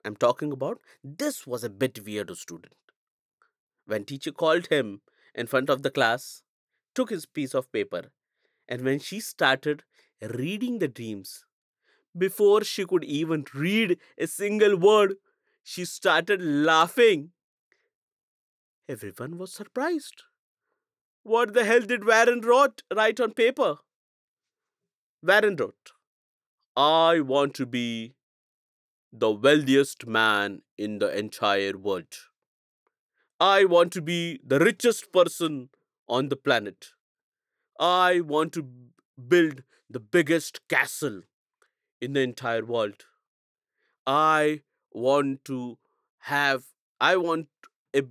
I'm talking about this was a bit weirdo student. When teacher called him in front of the class, took his piece of paper, and when she started reading the dreams, before she could even read a single word, she started laughing. Everyone was surprised. What the hell did write on paper? Warren wrote, I want to be the wealthiest man in the entire world. I want to be the richest person on the planet. I want to build the biggest castle in the entire world. I want to have, I want